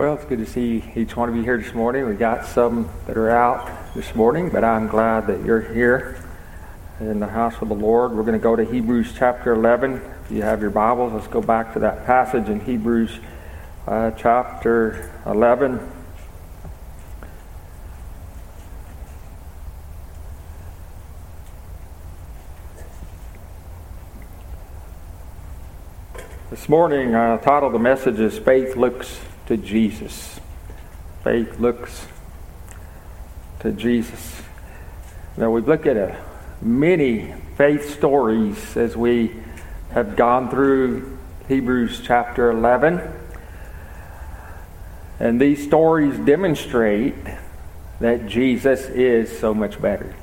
Well, it's good to see each one of you here this morning. We got some that are out this morning, but I'm glad that you're here in the house of the Lord. We're going to go to Hebrews chapter 11. If you have your Bibles, let's go back to that passage in Hebrews chapter 11. This morning, I titled the message is Faith Looks to Jesus. Faith looks to Jesus. Now, we've looked at many faith stories as we have gone through Hebrews chapter 11. And these stories demonstrate that Jesus is so much better.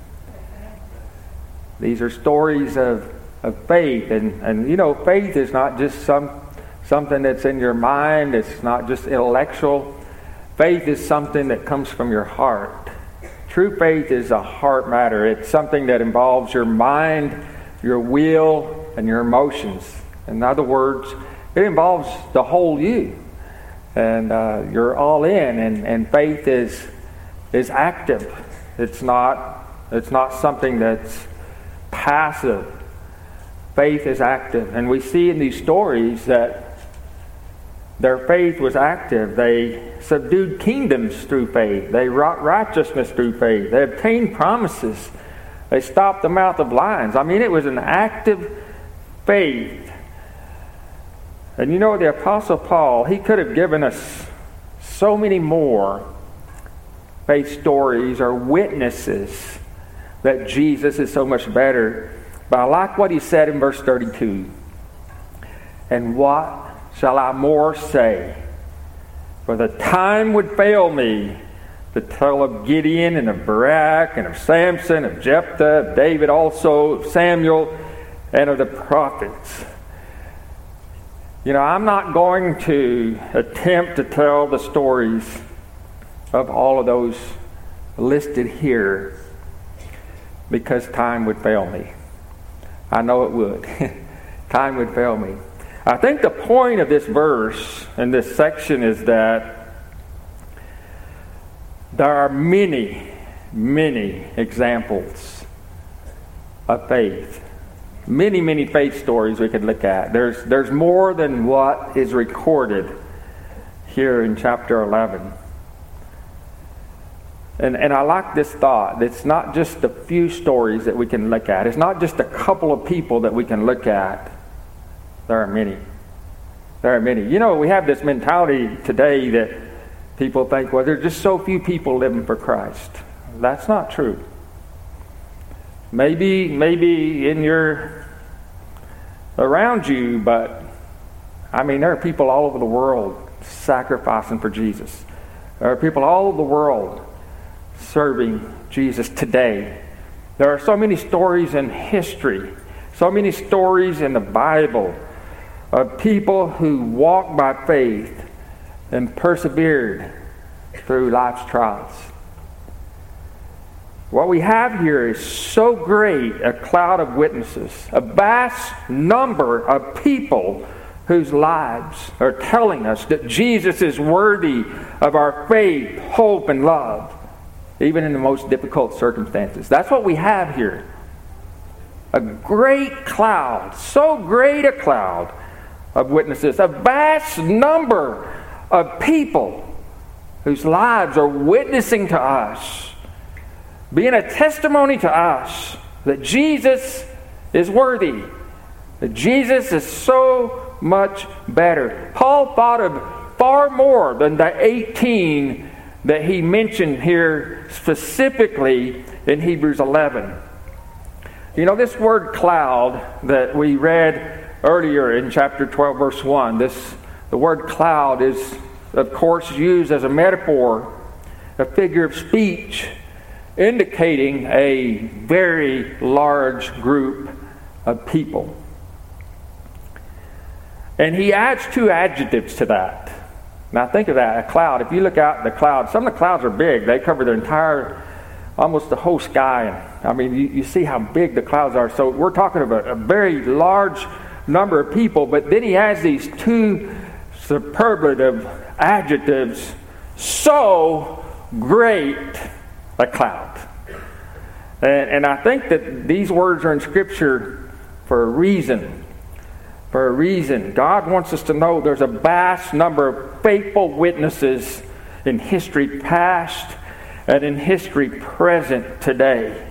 These are stories of faith, and you know, faith is not just something that's in your mind. It's not just intellectual. Faith is something that comes from your heart. True faith is a heart matter. It's something that involves your mind, your will, and your emotions. In other words, it involves the whole you, and you're all in. And faith is active. It's not something that's passive. Faith is active. And we see in these stories that their faith was active. They subdued kingdoms through faith. They wrought righteousness through faith. They obtained promises. They stopped the mouth of lions. I mean, it was an active faith. And you know, the Apostle Paul, he could have given us so many more faith stories or witnesses that Jesus is so much better. But I like what he said in verse 32. And what shall I more say? For the time would fail me to tell of Gideon and of Barak and of Samson, of Jephthah, of David also, of Samuel, and of the prophets. You know, I'm not going to attempt to tell the stories of all of those listed here because time would fail me. I know it would. Time would fail me. I think the point of this verse and this section is that there are many, many examples of faith. Many, many faith stories we could look at. There's more than what is recorded here in chapter 11. And I like this thought. It's not just a few stories that we can look at. It's not just a couple of people that we can look at. There are many. There are many. You know, we have this mentality today that people think, well, there's just so few people living for Christ. That's not true. Maybe in your around you, but I mean, there are people all over the world sacrificing for Jesus. There are people all over the world serving Jesus today. There are so many stories in history, so many stories in the Bible of people who walked by faith and persevered through life's trials. What we have here is so great a cloud of witnesses, a vast number of people whose lives are telling us that Jesus is worthy of our faith, hope, and love, even in the most difficult circumstances. That's what we have here. A great cloud, so great a cloud of witnesses, a vast number of people whose lives are witnessing to us, being a testimony to us that Jesus is worthy, that Jesus is so much better. Paul thought of far more than the 18 that he mentioned here specifically in Hebrews 11. You know, this word cloud that we read earlier in chapter 12, verse 1, the word cloud is, of course, used as a metaphor, a figure of speech, indicating a very large group of people. And he adds two adjectives to that. Now think of that, a cloud. If you look out at the clouds, some of the clouds are big. They cover the entire, almost the whole sky. I mean, you see how big the clouds are. So we're talking about a very large number of people. But then he has these two superlative adjectives, so great a cloud. And I think that these words are in Scripture for a reason. For a reason. God wants us to know there's a vast number of faithful witnesses in history past and in history present today.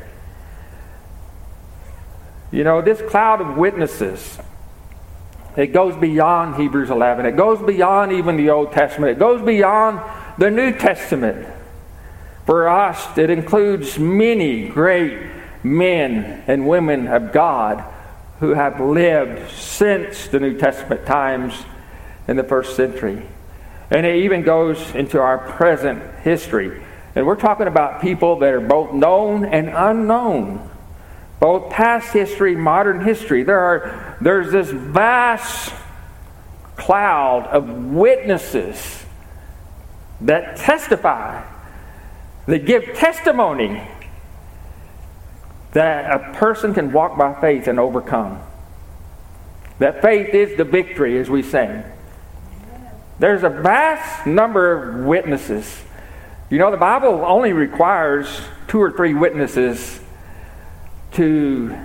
You know, this cloud of witnesses, it goes beyond Hebrews 11. It goes beyond even the Old Testament. It goes beyond the New Testament. For us, it includes many great men and women of God who have lived since the New Testament times in the first century. And it even goes into our present history. And we're talking about people that are both known and unknown. Both past history, modern history. There's this vast cloud of witnesses that testify, that give testimony that a person can walk by faith and overcome. That faith is the victory, as we sang. There's a vast number of witnesses. You know, the Bible only requires 2 or 3 witnesses to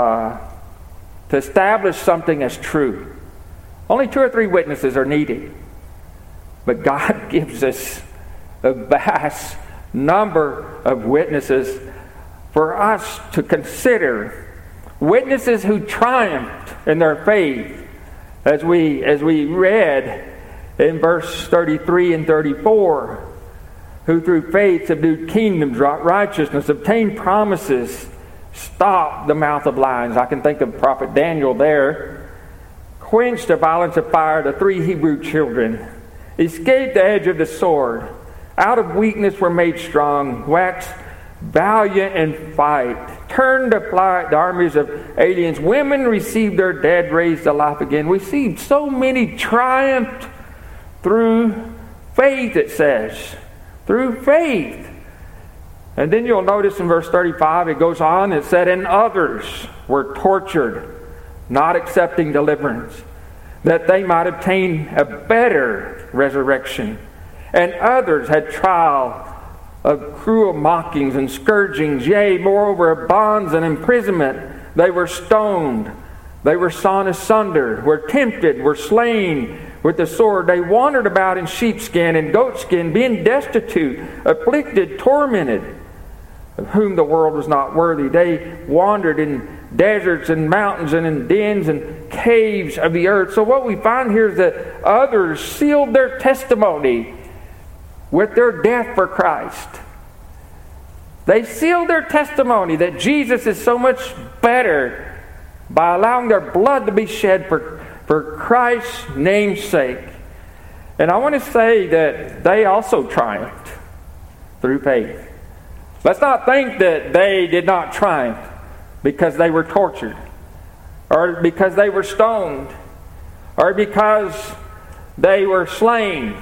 establish something as true. Only 2 or 3 witnesses are needed. But God gives us a vast number of witnesses for us to consider. Witnesses who triumphed in their faith, as we read in verse 33 and 34, who through faith subdued kingdoms, wrought righteousness, obtained promises, stopped the mouth of lions. I can think of Prophet Daniel there. Quenched the violence of fire, the 3 Hebrew children. Escaped the edge of the sword. Out of weakness were made strong. Waxed valiant in fight. Turned to flight the armies of aliens. Women received their dead raised to life again. We see so many triumphed through faith, it says. Through faith. And then you'll notice in verse 35, it goes on, it said, and others were tortured, not accepting deliverance, that they might obtain a better resurrection. And others had trial of cruel mockings and scourgings, yea, moreover, of bonds and imprisonment. They were stoned, they were sawn asunder, were tempted, were slain with the sword. They wandered about in sheepskin and goatskin, being destitute, afflicted, tormented, of whom the world was not worthy. They wandered in deserts and mountains and in dens and caves of the earth. So what we find here is that others sealed their testimony with their death for Christ. They sealed their testimony that Jesus is so much better by allowing their blood to be shed for Christ's name's sake. And I want to say that they also triumphed through faith. Let's not think that they did not triumph because they were tortured, or because they were stoned, or because they were slain.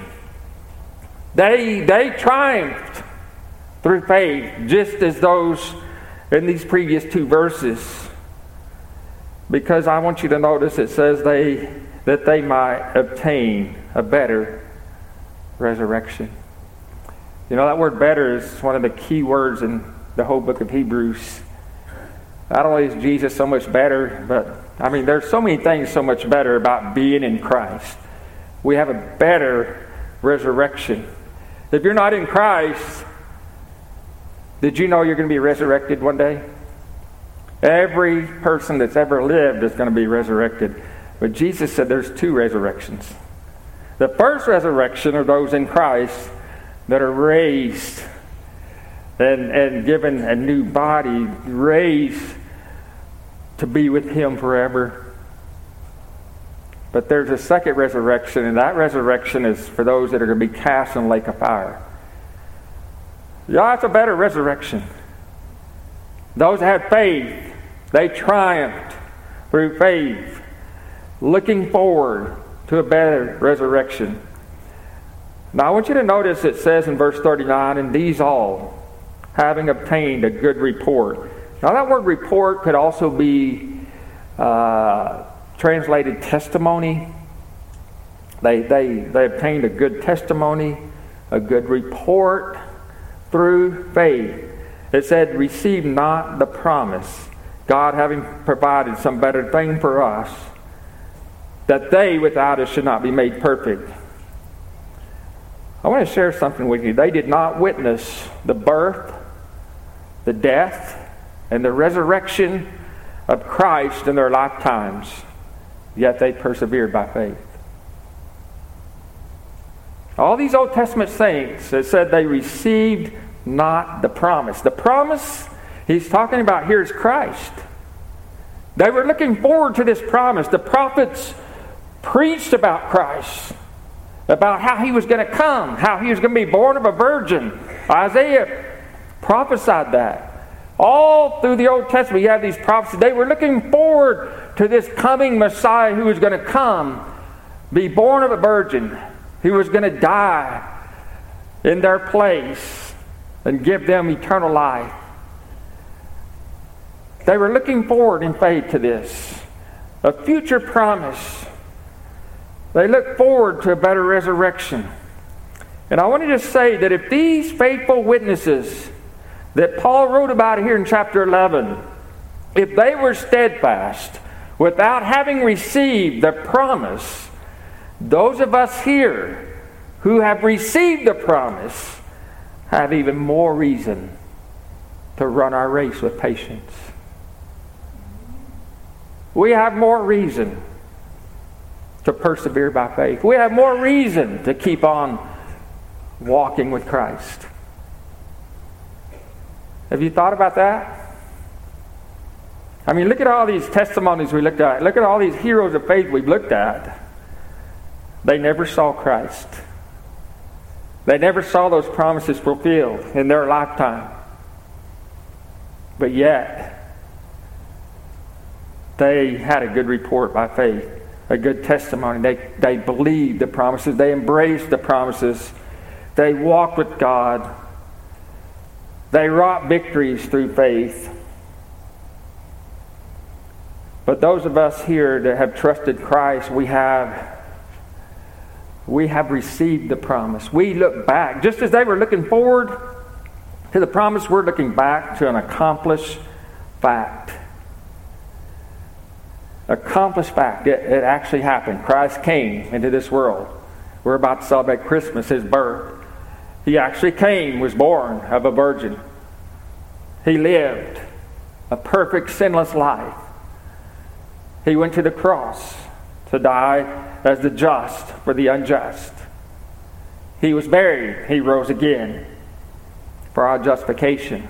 They triumphed through faith, just as those in these previous 2 verses. Because I want you to notice it says that they might obtain a better resurrection. You know, that word better is one of the key words in the whole book of Hebrews. Not only is Jesus so much better, but I mean, there's so many things so much better about being in Christ. We have a better resurrection. If you're not in Christ, did you know you're going to be resurrected one day? Every person that's ever lived is going to be resurrected. But Jesus said there's 2 resurrections. The first resurrection are those in Christ that are raised and given a new body, raised to be with Him forever. But there's a second resurrection, and that resurrection is for those that are going to be cast in the lake of fire. Yeah, it's a better resurrection. Those that had faith, they triumphed through faith, looking forward to a better resurrection. Now I want you to notice it says in verse 39, and these all, having obtained a good report. Now that word report could also be translated testimony. They obtained a good testimony, a good report through faith. It said, receive not the promise, God having provided some better thing for us, that they without us should not be made perfect. I want to share something with you. They did not witness the birth, the death, and the resurrection of Christ in their lifetimes, yet they persevered by faith. All these Old Testament saints, it said they received not the promise. The promise he's talking about here is Christ. They were looking forward to this promise. The prophets preached about Christ, about how he was going to come, how he was going to be born of a virgin. Isaiah prophesied that. All through the Old Testament, you have these prophecies. They were looking forward to this coming Messiah who was going to come, be born of a virgin, who was going to die in their place and give them eternal life. They were looking forward in faith to this, a future promise. They looked forward to a better resurrection. And I want to just say that if these faithful witnesses that Paul wrote about here in chapter 11, if they were steadfast without having received the promise, those of us here who have received the promise have even more reason to run our race with patience. We have more reason to persevere by faith. We have more reason to keep on walking with Christ. Have you thought about that? I mean, look at all these testimonies we looked at. Look at all these heroes of faith we've looked at. They never saw Christ. They never saw those promises fulfilled in their lifetime. But yet, they had a good report by faith, a good testimony. They believed the promises. They embraced the promises. They walked with God. They wrought victories through faith. But those of us here that have trusted Christ, we have received the promise. We look back. Just as they were looking forward to the promise, we're looking back to an accomplished fact. Accomplished fact. It actually happened. Christ came into this world. We're about to celebrate Christmas, his birth. He actually came, was born of a virgin. He lived a perfect, sinless life. He went to the cross to die as the just for the unjust. He was buried. He rose again for our justification.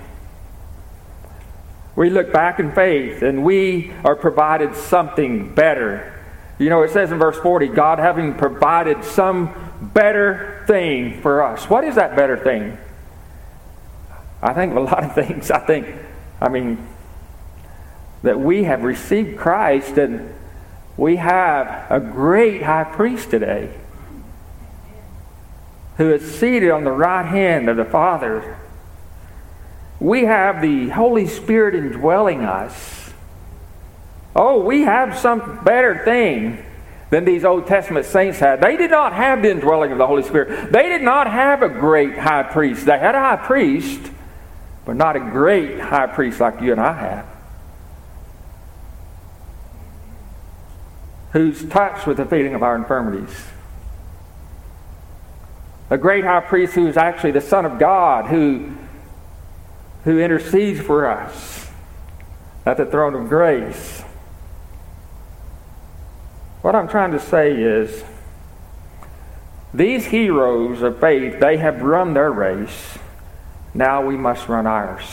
We look back in faith and we are provided something better. You know, it says in verse 40, God having provided some better thing for us. What is that better thing? I think of a lot of things. I mean, that we have received Christ and we have a great high priest today who is seated on the right hand of the Father. We have the Holy Spirit indwelling us. Oh, we have some better thing than these Old Testament saints had. They did not have the indwelling of the Holy Spirit. They did not have a great high priest. They had a high priest, but not a great high priest like you and I have, who's touched with the feeling of our infirmities. A great high priest who is actually the Son of God, who intercedes for us at the throne of grace. What I'm trying to say is, these heroes of faith, they have run their race. Now we must run ours.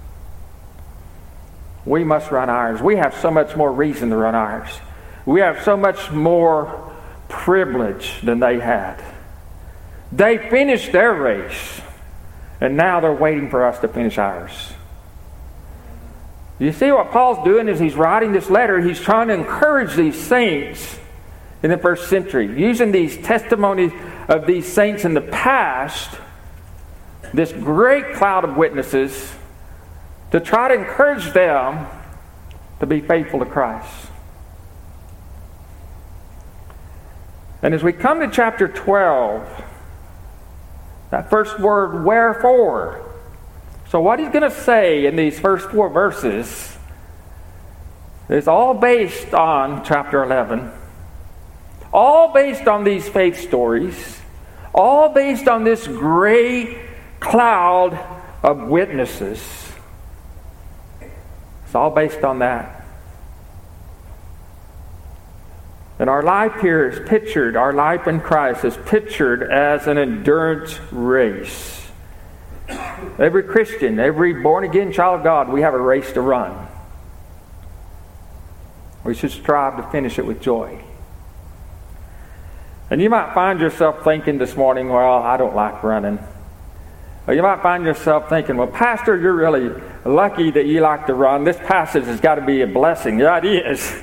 We must run ours. We have so much more reason to run ours. We have so much more privilege than they had. They finished their race, and now they're waiting for us to finish ours. You see what Paul's doing is he's writing this letter. He's trying to encourage these saints in the first century, using these testimonies of these saints in the past, this great cloud of witnesses, to try to encourage them to be faithful to Christ. And as we come to chapter 12, that first word, wherefore. So what he's going to say in these first 4 verses is all based on chapter 11. All based on these faith stories. All based on this great cloud of witnesses. It's all based on that. And our life here is pictured, our life in Christ is pictured as an endurance race. Every Christian, every born-again child of God, we have a race to run. We should strive to finish it with joy. And you might find yourself thinking this morning, well, I don't like running. Or you might find yourself thinking, well, Pastor, you're really lucky that you like to run. This passage has got to be a blessing. Yeah, it is.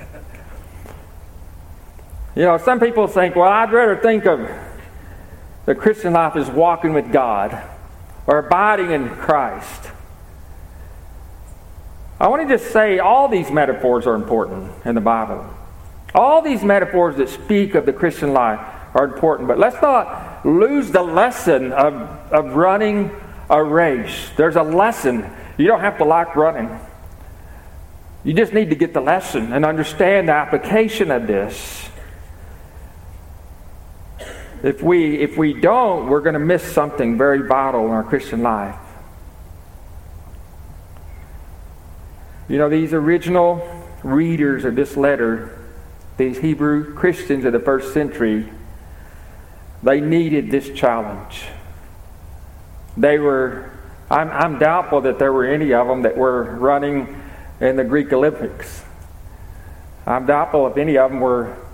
You know, some people think, well, I'd rather think of the Christian life as walking with God or abiding in Christ. I want to just say all these metaphors are important in the Bible. All these metaphors that speak of the Christian life are important, but let's not lose the lesson of running a race. There's a lesson. You don't have to like running. You just need to get the lesson and understand the application of this. If we don't, we're going to miss something very vital in our Christian life. You know, these original readers of this letter, these Hebrew Christians of the first century, they needed this challenge. They were, I'm doubtful that there were any of them that were running in the Greek Olympics. I'm doubtful if any of them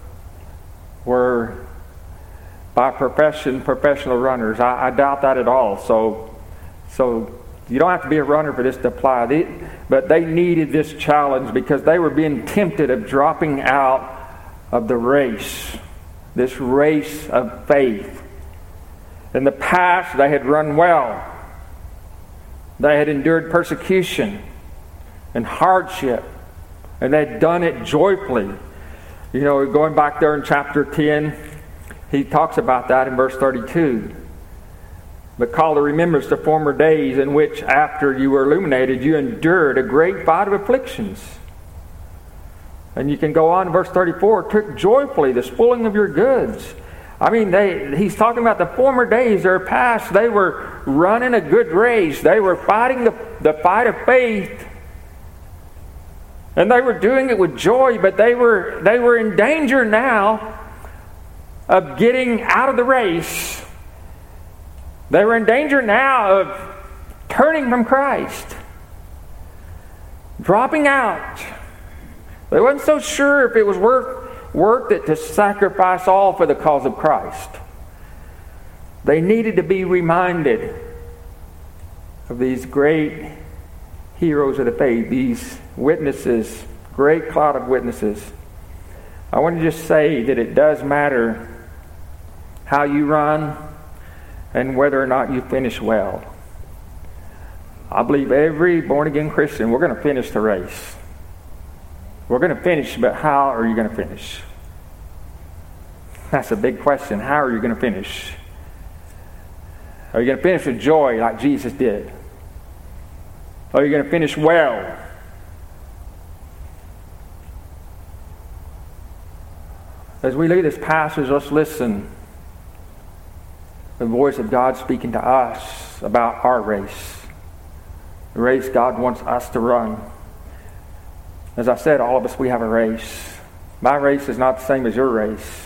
were by profession professional runners. I doubt that at all. So you don't have to be a runner for this to apply. But they needed this challenge because they were being tempted of dropping out of the race, this race of faith. In the past, they had run well. They had endured persecution and hardship, and they had done it joyfully. You know, going back there in chapter 10, he talks about that in verse 32. But call to remembrance the former days in which, after you were illuminated, you endured a great fight of afflictions. And you can go on, verse 34, took joyfully the spoiling of your goods. I mean, he's talking about the former days that are past. They were running a good race. They were fighting the fight of faith. And they were doing it with joy, but they were in danger now of getting out of the race. They were in danger now of turning from Christ, dropping out. They wasn't so sure if it was worth it to sacrifice all for the cause of Christ. They needed to be reminded of these great heroes of the faith, these witnesses, great cloud of witnesses. I want to just say that it does matter how you run and whether or not you finish well. I believe every born-again Christian, we're going to finish the race. We're going to finish, but how are you going to finish? That's a big question. How are you going to finish? Are you going to finish with joy like Jesus did? Are you going to finish well? As we look at this passage, let's listen. The voice of God speaking to us about our race. The race God wants us to run. As I said, all of us, we have a race. My race is not the same as your race.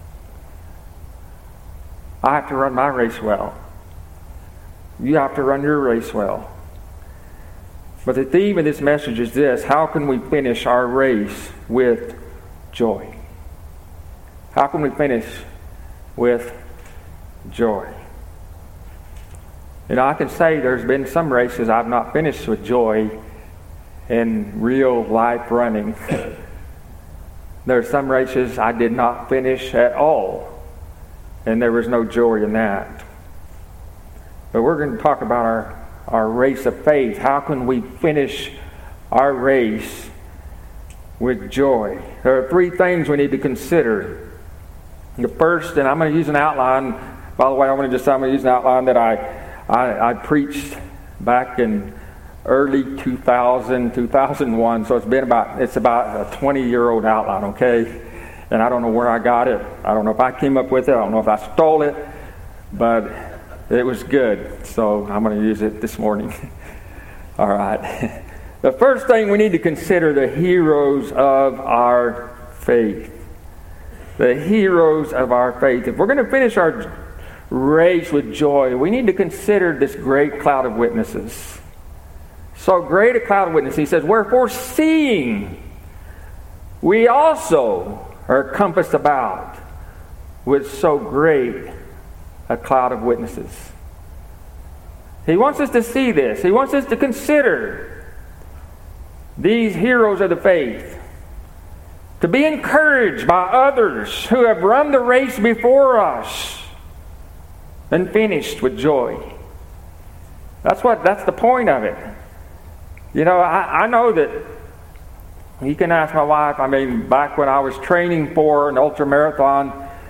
I have to run my race well. You have to run your race well. But the theme of this message is this: how can we finish our race with joy? How can we finish with joy? You know, I can say there's been some races I've not finished with joy in real life running. There are some races I did not finish at all, and there was no joy in that. But we're going to talk about our race of faith. How can we finish our race with joy? There are three things we need to consider The first, and I'm going to use an outline. By the way, I'm going to use an outline that I preached back in early 2000, 2001. So it's about a 20-year-old outline, okay? And I don't know where I got it. I don't know if I came up with it. I don't know if I stole it. But it was good. So I'm going to use it this morning. All right. The first thing we need to consider, the heroes of our faith. The heroes of our faith. If we're going to finish our race with joy, we need to consider this great cloud of witnesses. So great a cloud of witnesses. He says, wherefore seeing we also are compassed about with so great a cloud of witnesses. He wants us to see this. He wants us to consider these heroes of the faith. To be encouraged by others who have run the race before us and finished with joy. That's the point of it. You know, I know that you can ask my wife. I mean, back when I was training for an ultra marathon,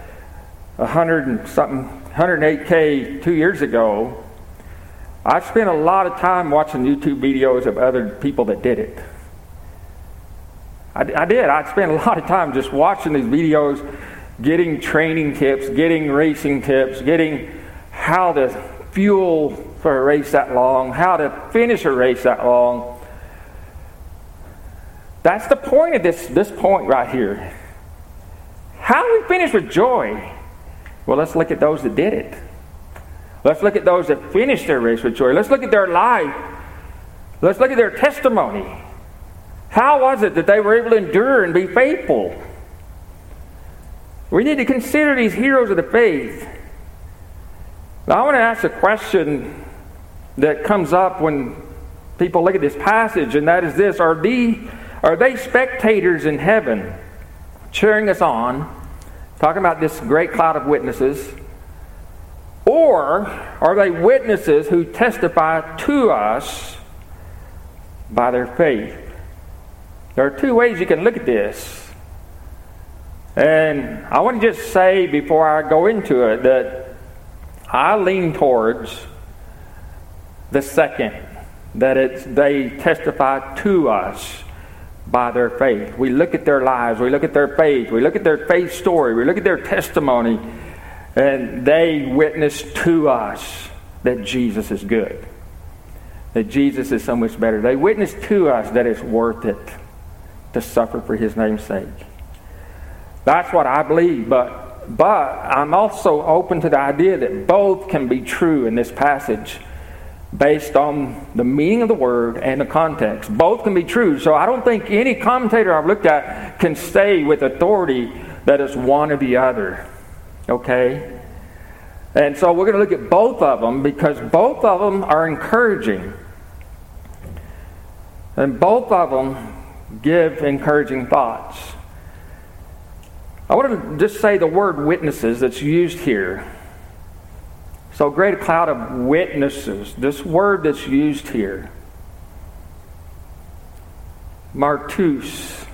108K 2 years ago, I spent a lot of time watching YouTube videos of other people that did it. I did. I spent a lot of time just watching these videos, getting training tips, getting racing tips, getting how to fuel for a race that long, how to finish a race that long. That's the point of this point right here. How do we finish with joy? Well, let's look at those that did it. Let's look at those that finished their race with joy. Let's look at their life. Let's look at their testimony. How was it that they were able to endure and be faithful? We need to consider these heroes of the faith. Now, I want to ask a question that comes up when people look at this passage, and that is this: Are they spectators in heaven cheering us on, talking about this great cloud of witnesses? Or are they witnesses who testify to us by their faith? There are two ways you can look at this. And I want to just say before I go into it that I lean towards the second, that they testify to us by their faith. We look at their lives, we look at their faith, we look at their faith story, we look at their testimony, and they witness to us that Jesus is good, that Jesus is so much better. They witness to us that it's worth it to suffer for His name's sake. That's what I believe, but I'm also open to the idea that both can be true in this passage based on the meaning of the word and the context. Both can be true. So I don't think any commentator I've looked at can say with authority that it's one or the other. Okay? And so we're going to look at both of them because both of them are encouraging. And both of them give encouraging thoughts. I want to just say the word witnesses that's used here. So great a cloud of witnesses. This word that's used here, martus.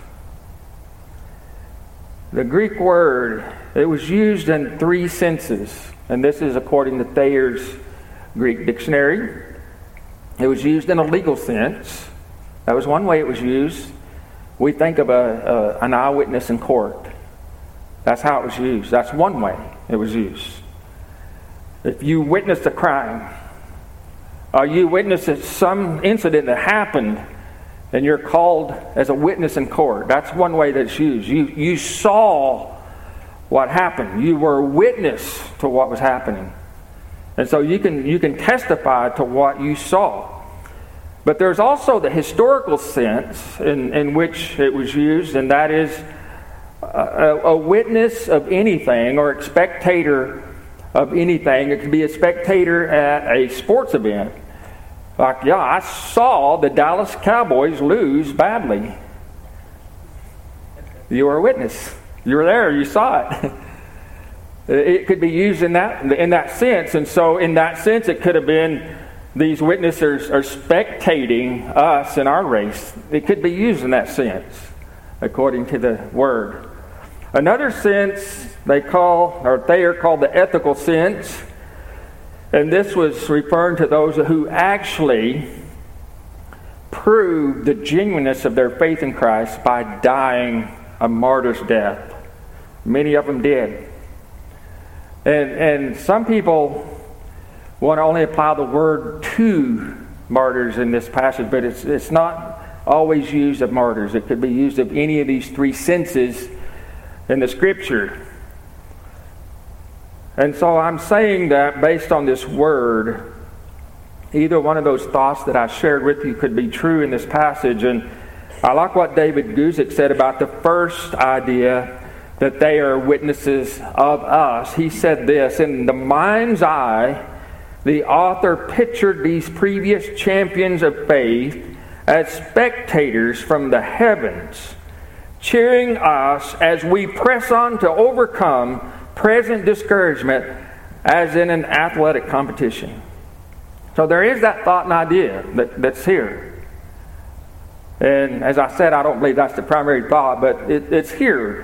The Greek word, it was used in three senses. And this is according to Thayer's Greek dictionary. It was used in a legal sense. That was one way it was used. We think of an eyewitness in court. That's how it was used. That's one way it was used. If you witnessed a crime, or you witnessed some incident that happened, and you're called as a witness in court, that's one way that's used. You saw what happened. You were a witness to what was happening. And so you can testify to what you saw. But there's also the historical sense in which it was used, and that is a witness of anything or a spectator of anything. It could be a spectator at a sports event. Like, yeah, I saw the Dallas Cowboys lose badly. You were a witness. You were there. You saw it. It could be used in that sense. And so in that sense, it could have been these witnesses are spectating us in our race. It could be used in that sense, according to the word. Another sense they are called the ethical sense. And this was referring to those who actually proved the genuineness of their faith in Christ by dying a martyr's death. Many of them did. And some people want to only apply the word to martyrs in this passage, but it's not always used of martyrs. It could be used of any of these three senses in the Scripture. And so I'm saying that based on this word, either one of those thoughts that I shared with you could be true in this passage. And I like what David Guzik said about the first idea, that they are witnesses of us. He said this: in the mind's eye, the author pictured these previous champions of faith as spectators from the heavens, cheering us as we press on to overcome present discouragement as in an athletic competition. So there is that thought and idea that's here. And as I said, I don't believe that's the primary thought, but it's here.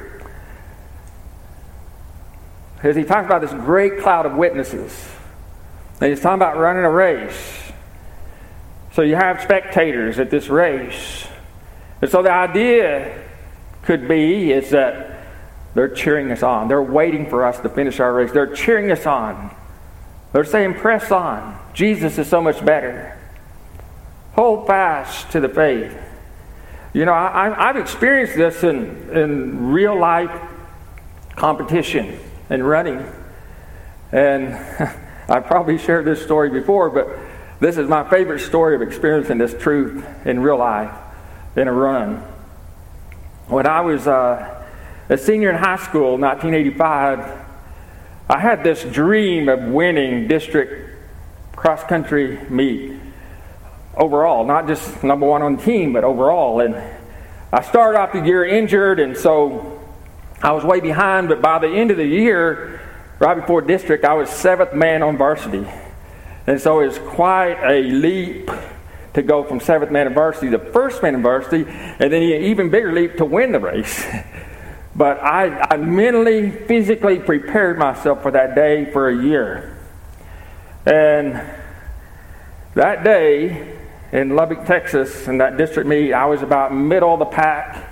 As he talks about this great cloud of witnesses, and he's talking about running a race. So you have spectators at this race. And so the idea could be is that they're cheering us on. They're waiting for us to finish our race. They're cheering us on. They're saying, press on. Jesus is so much better. Hold fast to the faith. You know, I've experienced this in real life competition and running. And I've probably shared this story before, but this is my favorite story of experiencing this truth in real life, in a run. When I was a senior in high school in 1985, I had this dream of winning district cross-country meet overall, not just number one on the team, but overall. And I started off the year injured, and so I was way behind, but by the end of the year, right before district, I was 7th man on varsity. And so it was quite a leap to go from 7th man in varsity to 1st man in varsity, and then an even bigger leap to win the race. But I mentally, physically prepared myself for that day for a year. And that day in Lubbock, Texas, in that district meet, I was about middle of the pack,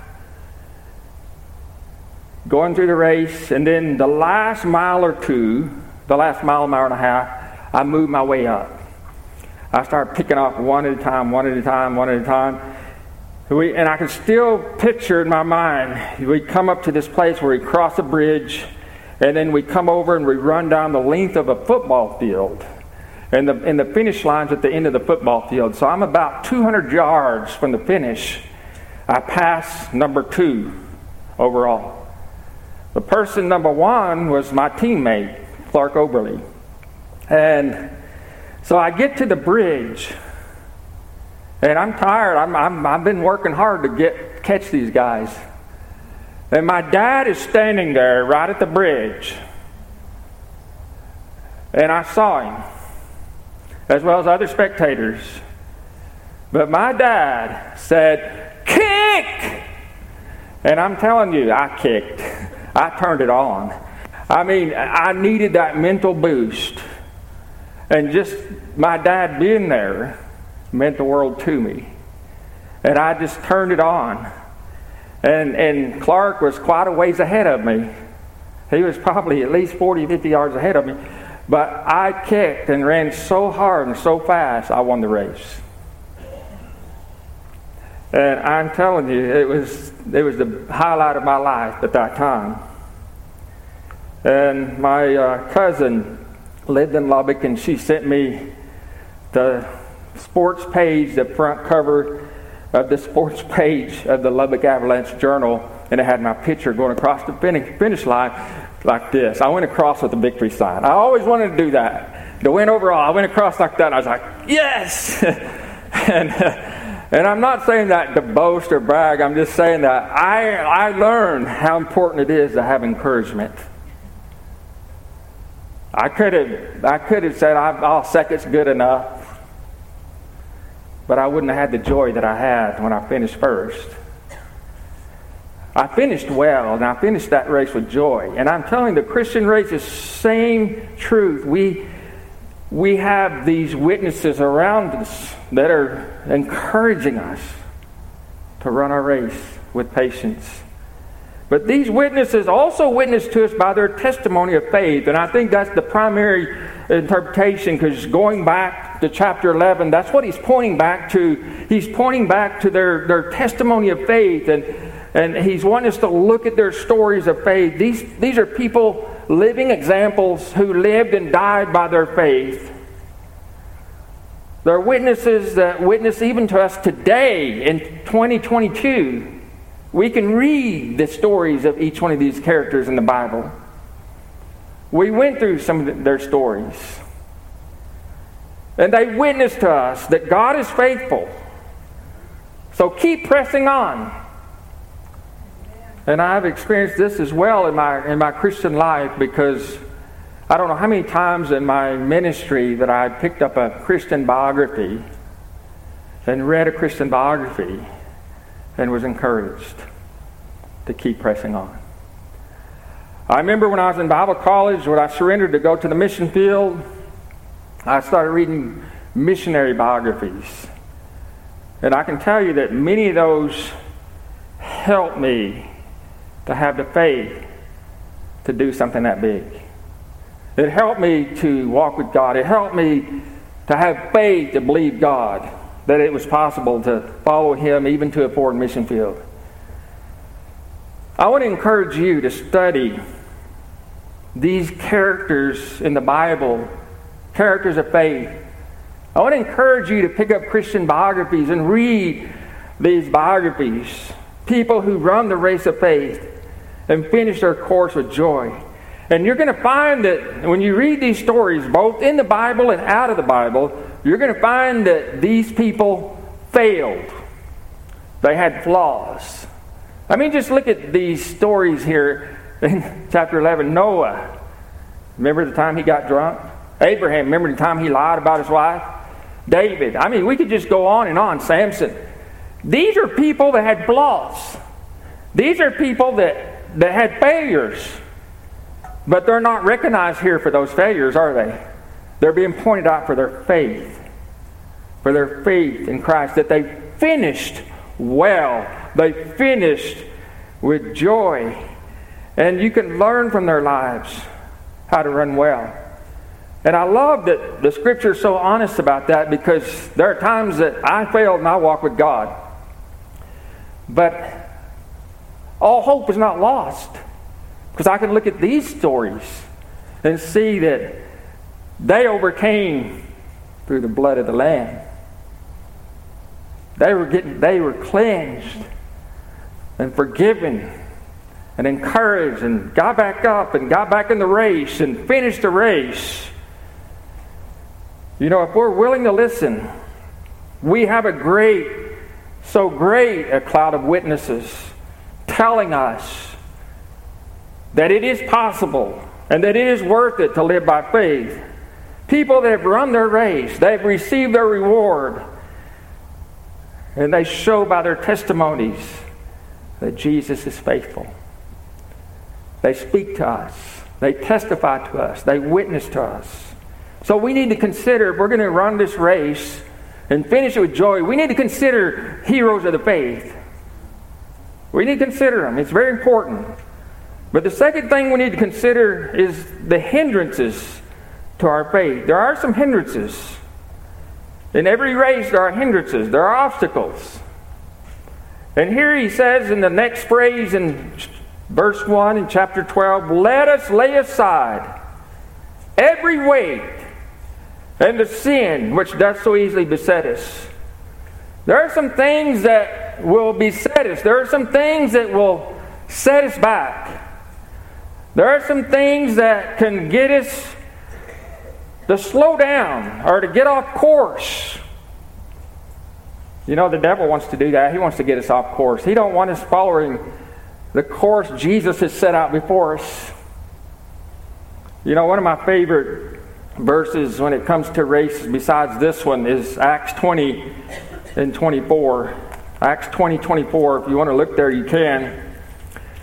going through the race, and then the last mile or two, the last mile and a half, I moved my way up. I started picking off one at a time. And I can still picture in my mind, we come up to this place where we cross a bridge, and then we come over and we run down the length of a football field. And the finish line's at the end of the football field. So I'm about 200 yards from the finish. I pass number 2 overall. The person number 1 was my teammate, Clark Oberly. And so I get to the bridge, and I'm tired. I've been working hard to catch these guys. And my dad is standing there right at the bridge. And I saw him, as well as other spectators. But my dad said, "Kick!" And I'm telling you, I kicked. I turned it on. I mean, I needed that mental boost. And just my dad being there meant the world to me. And I just turned it on. And Clark was quite a ways ahead of me. He was probably at least 40, 50 yards ahead of me. But I kicked and ran so hard and so fast, I won the race. And I'm telling you, it was the highlight of my life at that time. And my cousin lived in Lubbock, and she sent me the sports page, the front cover of the sports page of the Lubbock Avalanche Journal, and it had my picture going across the finish line like this. I went across with the victory sign. I always wanted to do that. To win overall, I went across like that, and I was like, yes! And I'm not saying that to boast or brag. I'm just saying that I learned how important it is to have encouragement. I could have said, "I'll second's good enough," but I wouldn't have had the joy that I had when I finished first. I finished well, and I finished that race with joy. And I'm telling you, the Christian race is same truth. We have these witnesses around us that are encouraging us to run our race with patience. But these witnesses also witness to us by their testimony of faith. And I think that's the primary interpretation, because going back to chapter 11, that's what he's pointing back to. He's pointing back to their testimony of faith. And he's wanting us to look at their stories of faith. These are people, living examples, who lived and died by their faith. They're witnesses that witness even to us today in 2022. We can read the stories of each one of these characters in the Bible. We went through some of their stories. And they witness to us that God is faithful. So keep pressing on. And I've experienced this as well in my Christian life, because I don't know how many times in my ministry that I picked up a Christian biography and read a Christian biography and was encouraged to keep pressing on. I remember when I was in Bible college, when I surrendered to go to the mission field, I started reading missionary biographies. And I can tell you that many of those helped me to have the faith to do something that big. It helped me to walk with God. It helped me to have faith to believe God, that it was possible to follow Him even to a foreign mission field. I want to encourage you to study these characters in the Bible, characters of faith. I want to encourage you to pick up Christian biographies and read these biographies. People who run the race of faith and finish their course with joy. And you're going to find that when you read these stories, both in the Bible and out of the Bible, you're going to find that these people failed. They had flaws. I mean, just look at these stories here in chapter 11. Noah, remember the time he got drunk? Abraham, remember the time he lied about his wife? David, I mean, we could just go on and on. Samson. These are people that had flaws. These are people that had failures. But they're not recognized here for those failures, are they? They're being pointed out for their faith. For their faith in Christ. That they finished well. They finished with joy. And you can learn from their lives how to run well. And I love that the Scripture is so honest about that, because there are times that I failed in my walk with God. But all hope is not lost. Because I can look at these stories and see that they overcame through the blood of the Lamb. They were cleansed and forgiven and encouraged and got back up and got back in the race and finished the race. You know, if we're willing to listen, we have so great a cloud of witnesses telling us that it is possible and that it is worth it to live by faith. People that have run their race, they've received their reward, and they show by their testimonies that Jesus is faithful. They speak to us. They testify to us. They witness to us. So we need to consider, if we're going to run this race and finish it with joy, we need to consider heroes of the faith. We need to consider them. It's very important. But the second thing we need to consider is the hindrances to our faith. There are some hindrances. In every race there are hindrances. There are obstacles. And here he says in the next phrase in verse 1 in chapter 12, let us lay aside every weight and the sin which does so easily beset us. There are some things that will beset us. There are some things that will set us back. There are some things that can get us to slow down or to get off course. You know, the devil wants to do that. He wants to get us off course. He don't want us following the course Jesus has set out before us. You know, one of my favorite verses when it comes to races besides this one is Acts 20 and 24. Acts 20, 24. If you want to look there, you can.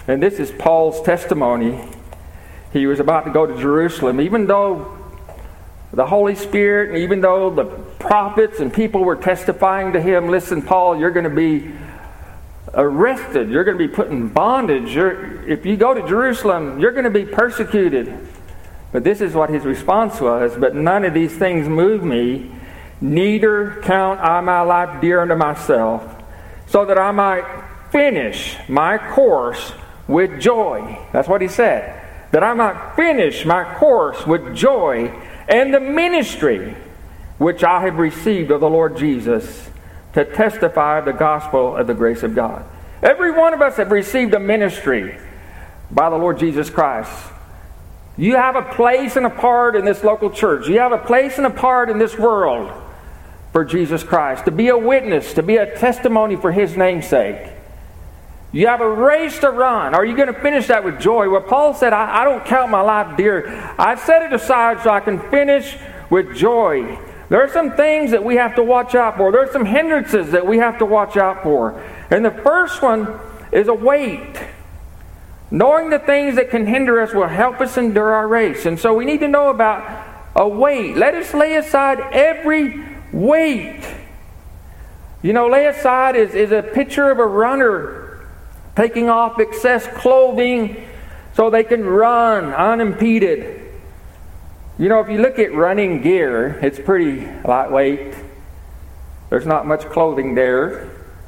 And this is Paul's testimony. He was about to go to Jerusalem, even though the Holy Spirit, and even though the prophets and people were testifying to him, listen, Paul, you're going to be arrested. You're going to be put in bondage. If you go to Jerusalem, you're going to be persecuted. But this is what his response was. But none of these things move me. Neither count I my life dear unto myself, so that I might finish my course with joy. That's what he said. That I might finish my course with joy and the ministry which I have received of the Lord Jesus, to testify the gospel of the grace of God. Every one of us have received a ministry by the Lord Jesus Christ. You have a place and a part in this local church. You have a place and a part in this world for Jesus Christ, to be a witness, to be a testimony for His name's sake. You have a race to run. Are you going to finish that with joy? Well, Paul said, I don't count my life dear. I set it aside so I can finish with joy. There are some things that we have to watch out for. There are some hindrances that we have to watch out for. And the first one is a weight. Knowing the things that can hinder us will help us endure our race. And so we need to know about a weight. Let us lay aside every weight. You know, lay aside is a picture of a runner taking off excess clothing so they can run unimpeded. You know, if you look at running gear, it's pretty lightweight. There's not much clothing there.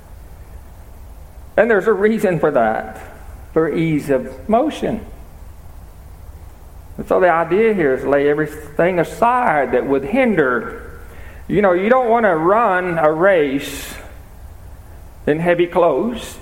And there's a reason for that, for ease of motion. And so the idea here is lay everything aside that would hinder. You know, you don't want to run a race in heavy clothes,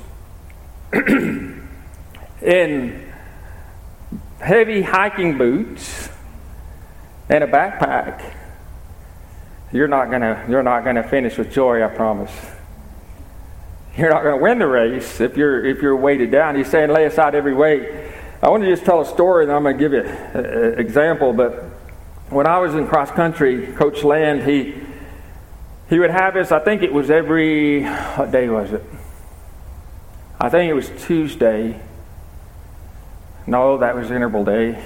in heavy hiking boots, and a backpack. You're not gonna finish with joy, I promise. You're not going to win the race if you're weighted down. He's saying lay aside every weight. I want to just tell a story, and I'm going to give you an example. But when I was in cross country, Coach Land, he would have us. I think it was what day was it? I think it was Tuesday. No, that was interval day.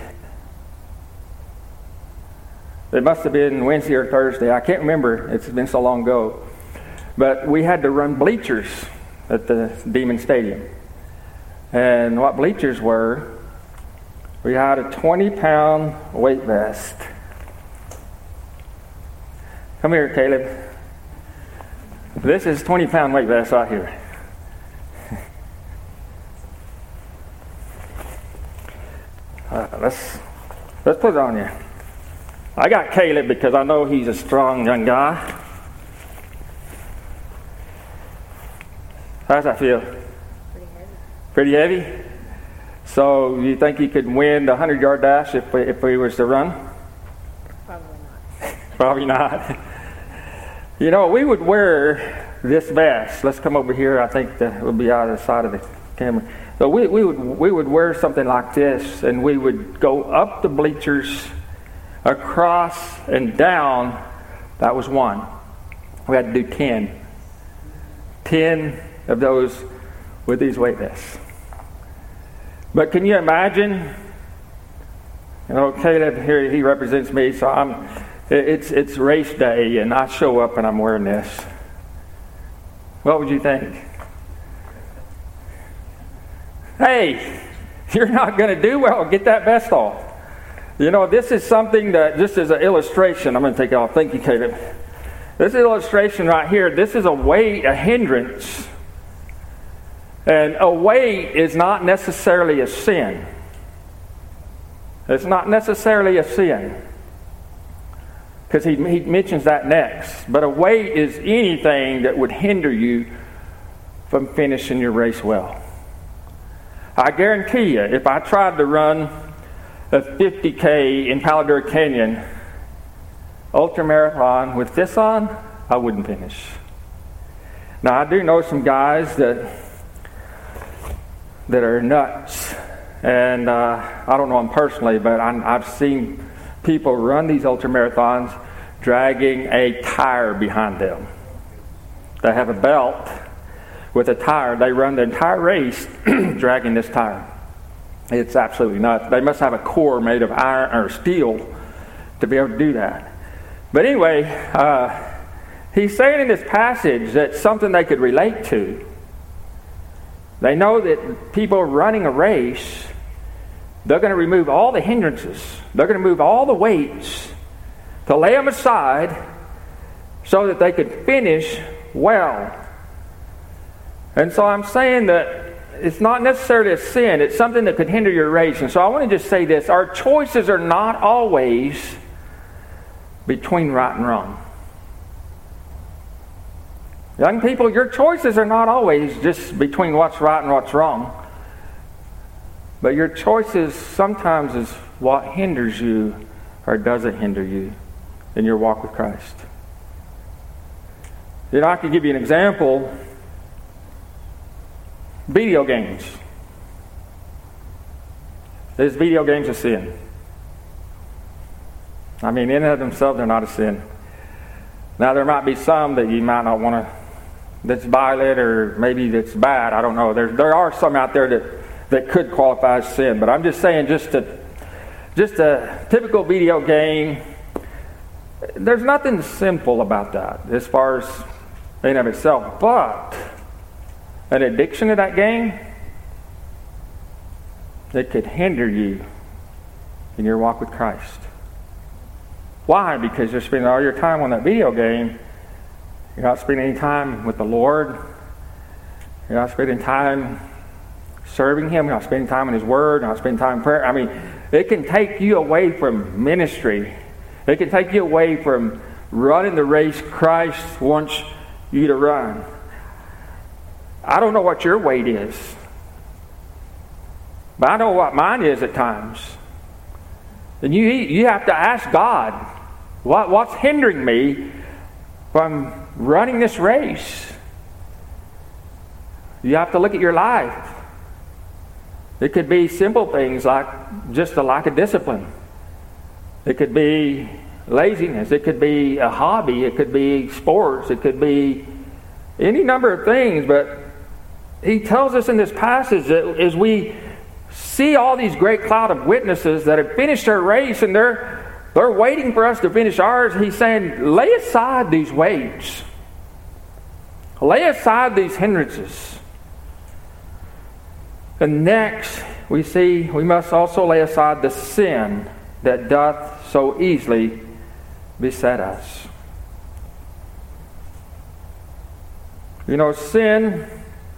It must have been Wednesday or Thursday. I can't remember. It's been so long ago. But we had to run bleachers at the Demon Stadium. And what bleachers were, we had a 20-pound weight vest. Come here, Caleb. This is 20-pound weight vest right here. Let's put it on you. I got Caleb because I know he's a strong young guy. How does that feel? Pretty heavy. So you think you could win the 100-yard dash if we was to run? Probably not. Probably not. You know, we would wear this vest. Let's come over here. I think that would be out of the side of the camera. So we would wear something like this, and we would go up the bleachers, across and down. That was one. We had to do 10. 10 of those with these weight vests. But can you imagine? You know, Caleb here, he represents me, so it's race day, and I show up and I'm wearing this. What would you think? Hey, you're not going to do well. Get that vest off. You know, this is something that, just as an illustration, I'm going to take it off. Thank you, Caleb. This illustration right here, this is a weight, a hindrance. And a weight is not necessarily a sin. It's not necessarily a sin. Because he mentions that next. But a weight is anything that would hinder you from finishing your race well. I guarantee you, if I tried to run a 50K in Palo Duro Canyon ultramarathon with this on, I wouldn't finish. Now, I do know some guys that are nuts, and I don't know them personally, but I've seen people run these ultramarathons dragging a tire behind them. They have a belt with a tire. They run the entire race dragging this tire. It's absolutely not. They must have a core made of iron or steel to be able to do that. But anyway, he's saying in this passage that something they could relate to. They know that people running a race, they're going to remove all the hindrances. They're going to remove all the weights to lay them aside so that they could finish well. And so I'm saying that it's not necessarily a sin. It's something that could hinder your race. And so I want to just say this. Our choices are not always between right and wrong. Young people, your choices are not always just between what's right and what's wrong. But your choices sometimes is what hinders you or doesn't hinder you in your walk with Christ. You know, I could give you an example. Video games. Is video games a sin? I mean, in and of themselves, they're not a sin. Now, there might be some that you might not want to, that's violent or maybe that's bad. I don't know. There are some out there that could qualify as sin. But I'm just saying, just a typical video game, there's nothing simple about that as far as in and of itself. But an addiction to that game, it could hinder you in your walk with Christ. Why? Because you're spending all your time on that video game. You're not spending any time with the Lord. You're not spending time serving Him. You're not spending time in His Word. You're not spending time in prayer. I mean, it can take you away from ministry. It can take you away from running the race Christ wants you to run. I don't know what your weight is, but I know what mine is at times. And you have to ask God, what's hindering me from running this race? You have to look at your life. It could be simple things like just a lack of discipline. It could be laziness. It could be a hobby. It could be sports. It could be any number of things. But he tells us in this passage that as we see all these great cloud of witnesses that have finished their race and they're waiting for us to finish ours, he's saying, lay aside these weights. Lay aside these hindrances. And next, we see we must also lay aside the sin that doth so easily beset us. You know, sin,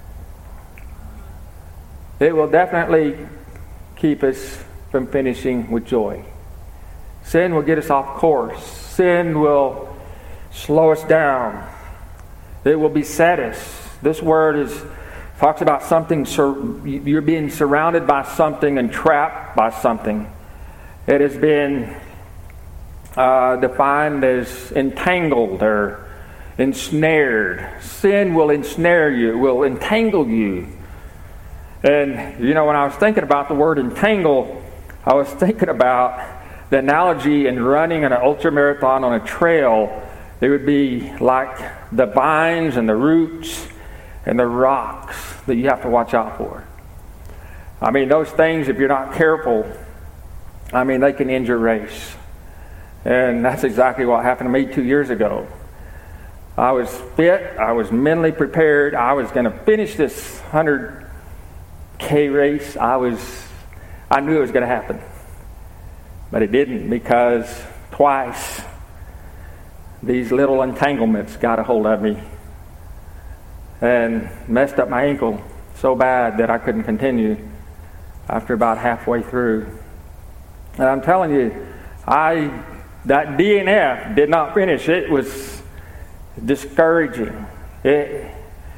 it will definitely keep us from finishing with joy. Sin will get us off course. Sin will slow us down. It will beset us. This word talks about something, you're being surrounded by something and trapped by something. It has been defined as entangled or ensnared. Sin will ensnare you, will entangle you. And, you know, when I was thinking about the word entangle, I was thinking about the analogy in running an ultramarathon on a trail. It would be like the vines and the roots and the rocks that you have to watch out for. I mean, those things, if you're not careful, I mean, they can end your race. And that's exactly what happened to me 2 years ago. I was fit. I was mentally prepared. I was going to finish this 100K race. I knew it was going to happen. But it didn't, because twice these little entanglements got a hold of me and messed up my ankle so bad that I couldn't continue after about halfway through. And I'm telling you, that DNF did not finish. It was discouraging. There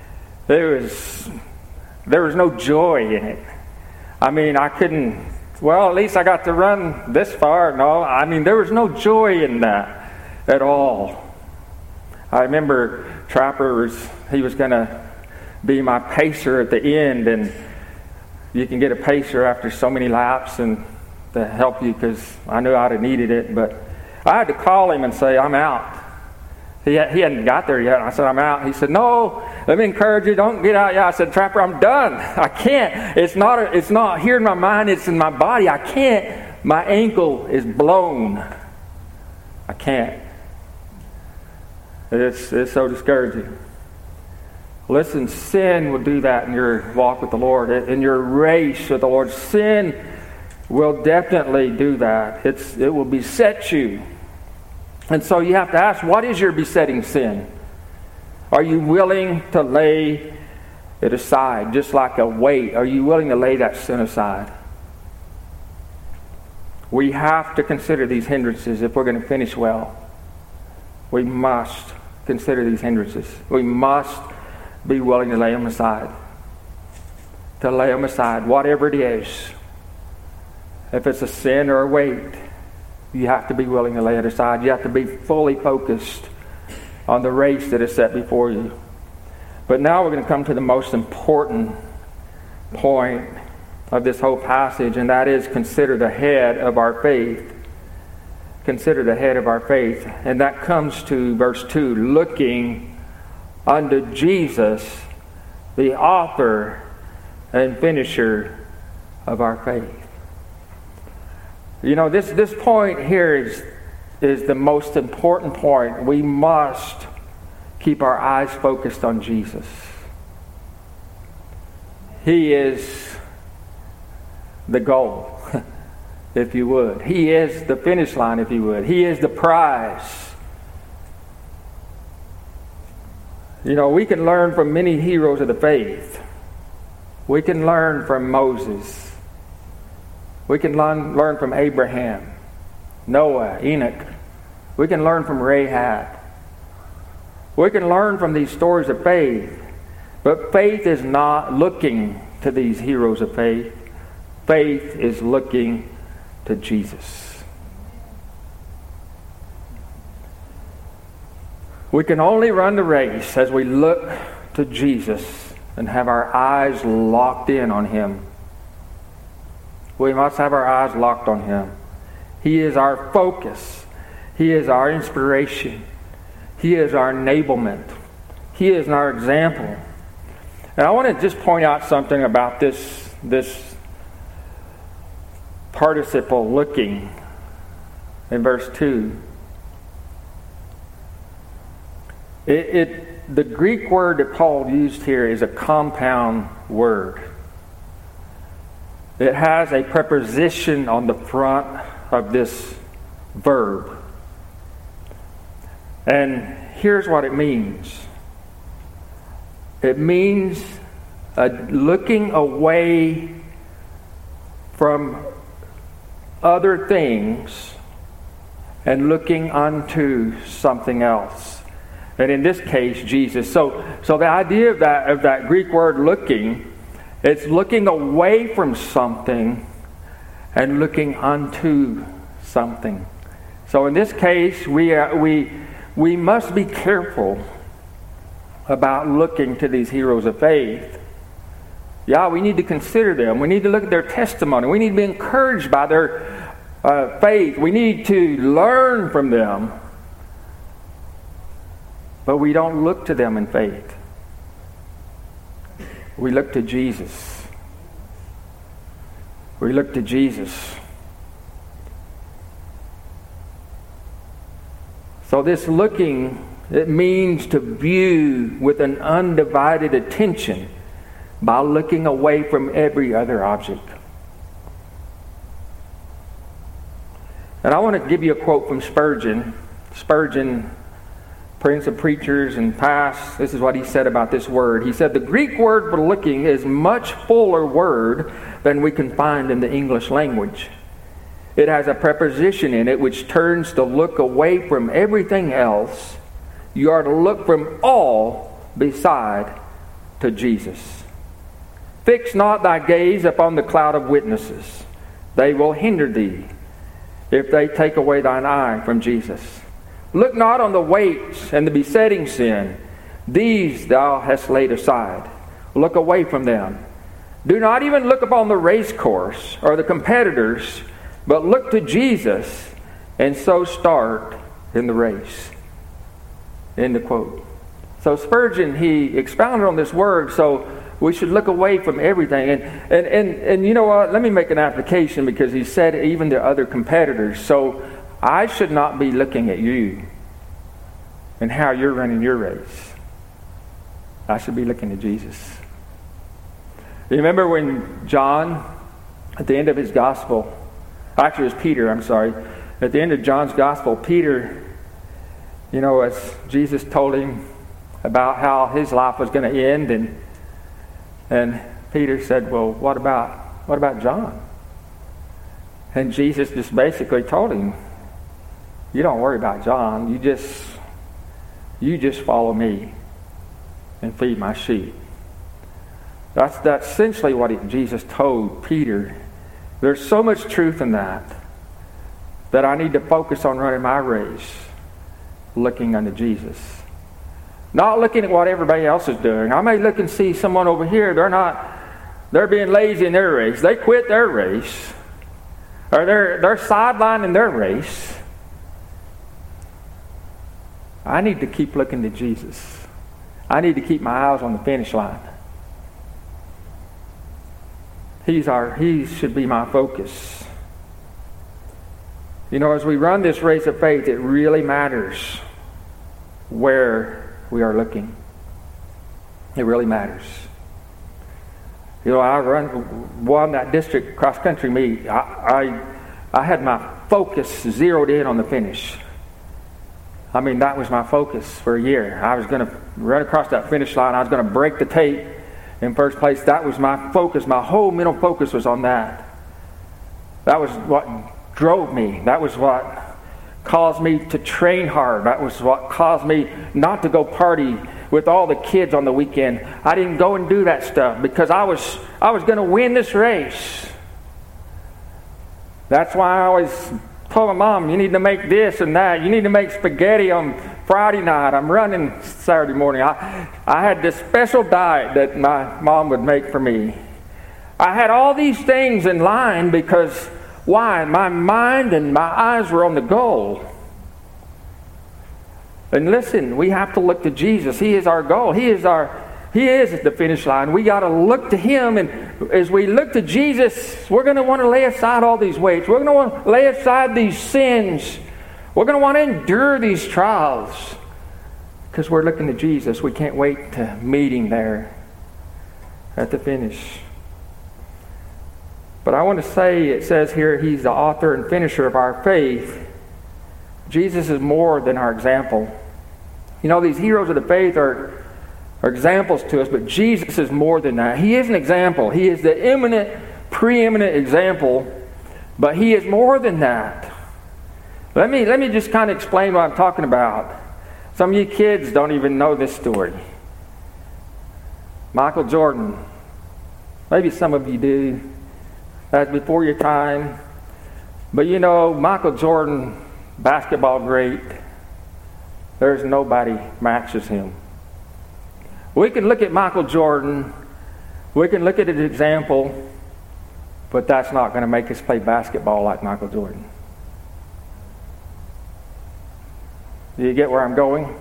was no joy in it. I mean, I couldn't, well, at least I got to run this far. No, I mean, there was no joy in that at all. I remember Trapper he was going to be my pacer at the end, and you can get a pacer after so many laps and to help you, because I knew I'd have needed it, but I had to call him and say, I'm out. He hadn't got there yet. I said, I'm out. He said, no, let me encourage you. Don't get out yet. I said, Trapper, I'm done. I can't. It's not here in my mind. It's in my body. I can't. My ankle is blown. I can't. It's so discouraging. Listen, sin will do that in your walk with the Lord. In your race with the Lord, sin will definitely do that. It will beset you. And so you have to ask, what is your besetting sin? Are you willing to lay it aside, just like a weight? Are you willing to lay that sin aside? We have to consider these hindrances if we're going to finish well. We must consider these hindrances. We must be willing to lay them aside. To lay them aside, whatever it is. If it's a sin or a weight, you have to be willing to lay it aside. You have to be fully focused on the race that is set before you. But now we're going to come to the most important point of this whole passage, and that is consider the head of our faith. Consider the head of our faith. And that comes to verse 2, looking unto Jesus, the author and finisher of our faith. You know, this point here is the most important point. We must keep our eyes focused on Jesus. He is the goal, if you would. He is the finish line, if you would. He is the prize. You know, we can learn from many heroes of the faith. We can learn from Moses. We can learn from Abraham, Noah, Enoch. We can learn from Rahab. We can learn from these stories of faith. But faith is not looking to these heroes of faith. Faith is looking to Jesus. We can only run the race as we look to Jesus and have our eyes locked in on Him. We must have our eyes locked on Him. He is our focus. He is our inspiration. He is our enablement. He is our example. And I want to just point out something about this participle looking in verse 2. The Greek word that Paul used here is a compound word. It has a preposition on the front of this verb. And here's what it means. It means looking away from other things and looking unto something else. And in this case, Jesus. So the idea of that Greek word looking, it's looking away from something and looking unto something. So in this case, we must be careful about looking to these heroes of faith. Yeah, we need to consider them. We need to look at their testimony. We need to be encouraged by their faith. We need to learn from them. But we don't look to them in faith. We look to Jesus. We look to Jesus. So this looking, it means to view with an undivided attention by looking away from every other object. And I want to give you a quote from Spurgeon. Spurgeon, Prince of Preachers and past, this is what he said about this word. He said, the Greek word for looking is much fuller word than we can find in the English language. It has a preposition in it which turns to look away from everything else. You are to look from all beside to Jesus. Fix not thy gaze upon the cloud of witnesses. They will hinder thee if they take away thine eye from Jesus. Look not on the weights and the besetting sin. These thou hast laid aside. Look away from them. Do not even look upon the race course or the competitors, but look to Jesus and so start in the race. End of quote. So Spurgeon, he expounded on this word, so we should look away from everything. And you know what? Let me make an application, because he said even to other competitors. So I should not be looking at you and how you're running your race. I should be looking at Jesus. You remember when John, at the end of his gospel, actually it was Peter, I'm sorry. At the end of John's gospel, Peter, you know, as Jesus told him about how his life was going to end, and Peter said, well, what about John? And Jesus just basically told him, you don't worry about John, you just follow me and feed my sheep. That's essentially what Jesus told Peter. There's so much truth in that I need to focus on running my race, looking unto Jesus. Not looking at what everybody else is doing. I may look and see someone over here, they're being lazy in their race. They quit their race. Or they're sidelining their race. I need to keep looking to Jesus. I need to keep my eyes on the finish line. He should be my focus. You know, as we run this race of faith, it really matters where we are looking. It really matters. You know, I won that district cross-country meet. I had my focus zeroed in on the finish. I mean, that was my focus for a year. I was going to run across that finish line. I was going to break the tape in first place. That was my focus. My whole mental focus was on that. That was what drove me. That was what caused me to train hard. That was what caused me not to go party with all the kids on the weekend. I didn't go and do that stuff because I was going to win this race. That's why I always told my mom, you need to make this and that. You need to make spaghetti on Friday night. I'm running Saturday morning. I had this special diet that my mom would make for me. I had all these things in line because why? My mind and my eyes were on the goal. And listen, we have to look to Jesus. He is our goal. He is at the finish line. We got to look to Him. And as we look to Jesus, we're going to want to lay aside all these weights. We're going to want to lay aside these sins. We're going to want to endure these trials because we're looking to Jesus. We can't wait to meet Him there at the finish. But I want to say, it says here, He's the author and finisher of our faith. Jesus is more than our example. You know, these heroes of the faith are examples to us, but Jesus is more than that. He is an example. He is the preeminent example, but He is more than that. Let me just kind of explain what I'm talking about. Some of you kids don't even know this story. Michael Jordan. Maybe some of you do. That's before your time. But you know, Michael Jordan, basketball great. There's nobody matches him. We can look at Michael Jordan. We can look at his example. But that's not going to make us play basketball like Michael Jordan. Do you get where I'm going?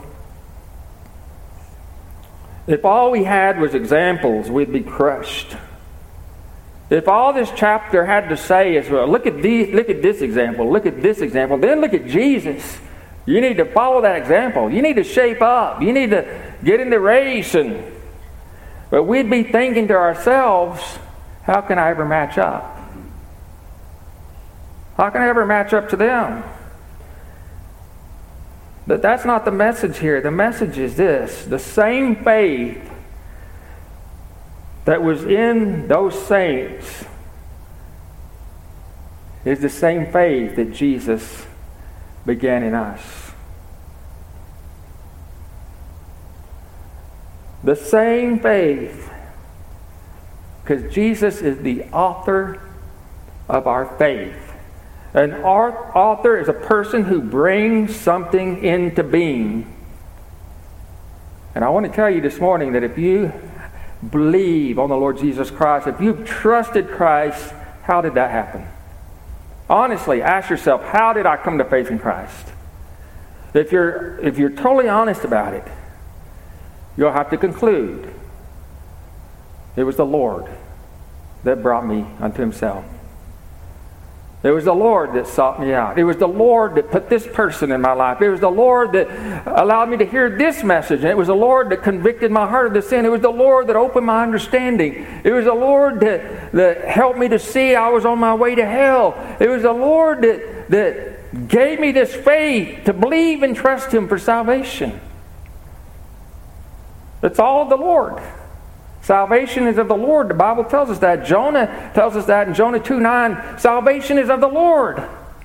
If all we had was examples, we'd be crushed. If all this chapter had to say is, well, look at this example, look at this example, then look at Jesus. You need to follow that example. You need to shape up. You need to get in the race. But we'd be thinking to ourselves, how can I ever match up? How can I ever match up to them? But that's not the message here. The message is this: the same faith that was in those saints is the same faith that Jesus began in us. The same faith, because Jesus is the author of our faith. An author is a person who brings something into being. And I want to tell you this morning that if you believe on the Lord Jesus Christ, if you've trusted Christ, how did that happen? Honestly, ask yourself, how did I come to faith in Christ? If you're totally honest about it, you'll have to conclude it was the Lord that brought me unto himself. It was the Lord that sought me out. It was the Lord that put this person in my life. It was the Lord that allowed me to hear this message. And it was the Lord that convicted my heart of the sin. It was the Lord that opened my understanding. It was the Lord that helped me to see I was on my way to hell. It was the Lord that gave me this faith to believe and trust him for salvation. It's all of the Lord. Salvation is of the Lord. The Bible tells us that. Jonah tells us that in Jonah 2:9. Salvation is of the Lord.